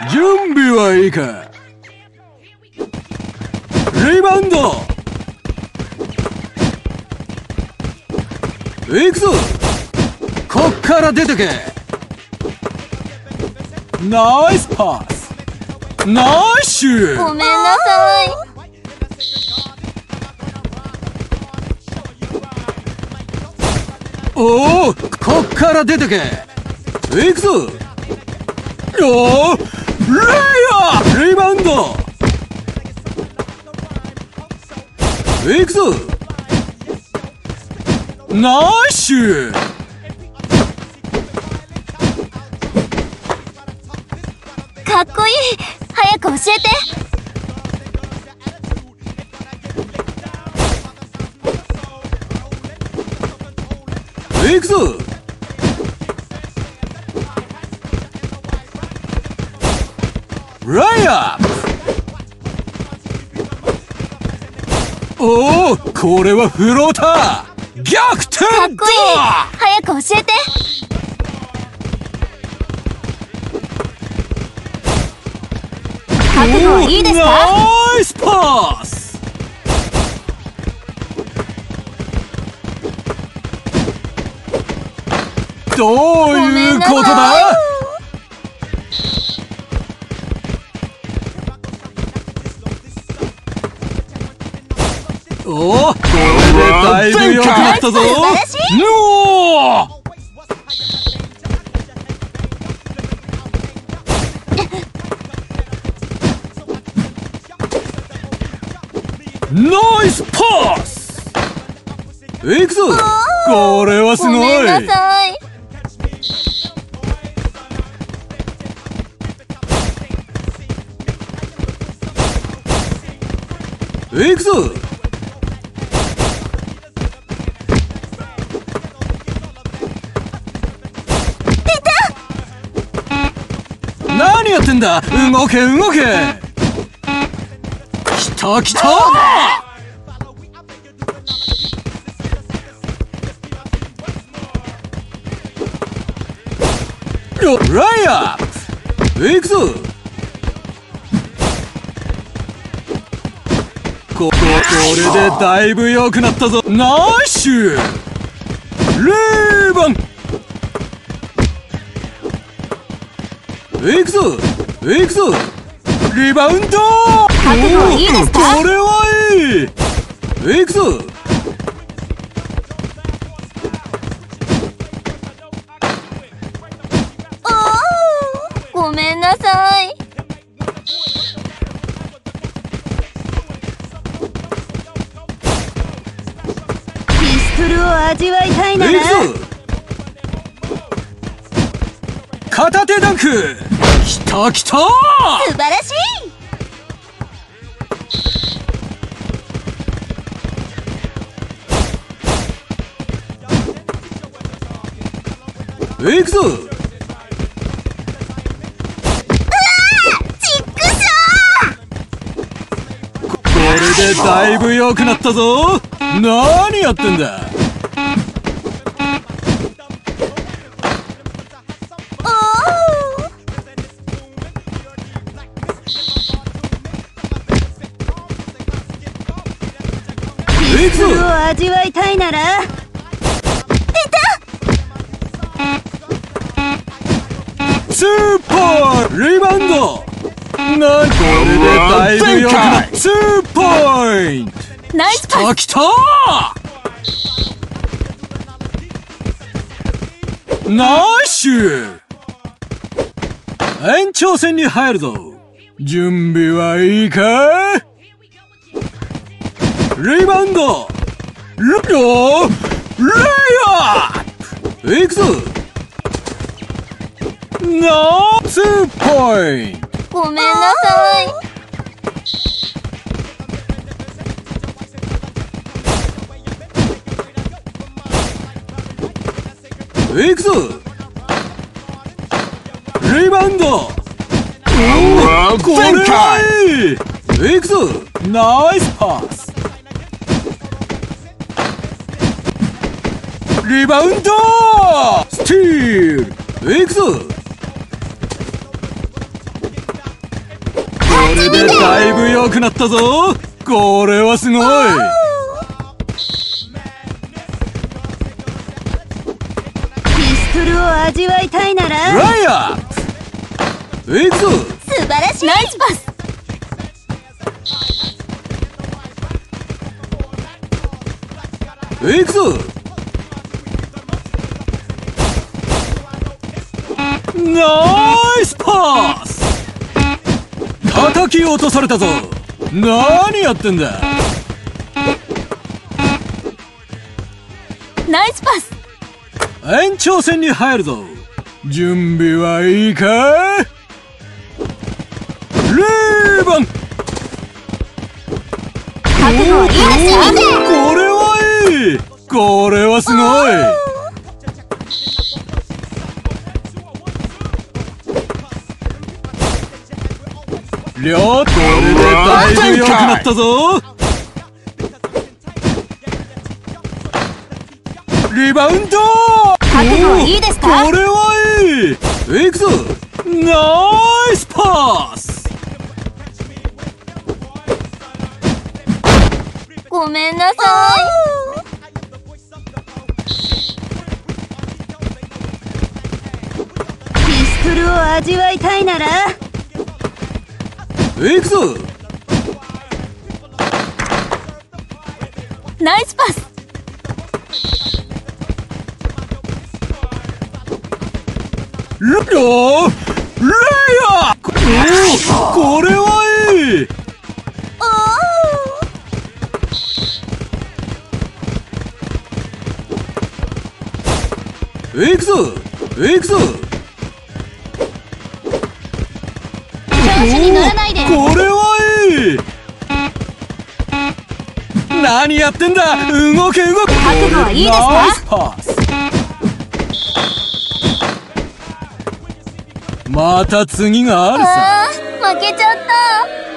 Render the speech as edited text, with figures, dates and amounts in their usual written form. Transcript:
準備はいいか。リバウンド。行くぞ。こっから出てけ。ナイスパス。ナイスシュート。 ごめんなさい。 おお、こっから出てけ。行くぞ。おお、レイヤー。リバウンド。行くぞ。ナイスシュート。 かっこいい。早く教えて。 行くぞ。ライアップ。おお、これはフローター。逆転だ。 かっこいい。早く教えて。覚悟はいいですか？ ナイスパス。どういうことだ？おお、これでだいぶ良くなったぞ。 素晴らしい。 おー、ナイスパス。行くぞ。これはすごい。 ごめんなさい。 行くぞ。何やってんだ。動け動け。来た来た。ライアップ。行くぞ。これでだいぶ良くなったぞ。ナイスシュート。リバウンド。行くぞ行くぞ。リバウンド。 覚悟はいいですか？ これはいい。行くぞ。 ごめんなさい。ピストルを味わいたいなら。 行くぞ。片手ダンク。きたきた。 素晴らしい。 行くぞ。 チックシこれでだいぶ良くなったぞ。何やってんだ。 ピストルを味わいたいなら。 スーパーリバウンド。これでだいぶ良くなった。ツーポイント。 ナイスパス。 来たナイスシュート。延長戦に入るぞ。準備はいいか。リバウンド。レイアップ。行くぞ。ナイスポイント。 ごめんなさい。 行くぞ。リバウンド。これはいい。行くぞ。ナイスパス。リバウンド。スティール。行くぞ。 れでだいぶ良くなったぞ。これはすごい。 ピストルを味わいたいならライアップ。いくぞ。 素晴らしい。ナイスパス。 いくぞ。ナイスパス。叩き落とされたぞ。何やってんだ。 ナイスパス。 延長戦に入るぞ。準備はいいか。リバン。 覚悟はいいですか。 これはいい。これはすごい。これでだいぶ良くなったぞ。リバウンド。 覚悟はいいですか。 これはいい。いくぞ。ナイスパス。 ごめんなさい。ピストルを味わいたいならいくぞ。 ナイスパス。 レイヤー。これはいい。いくぞ。いくぞ。 調子に乗らないで。 これはいい。何やってんだ。動け動け。 覚悟はいいですか。 ナイスパス。また次があるさ。 負けちゃった。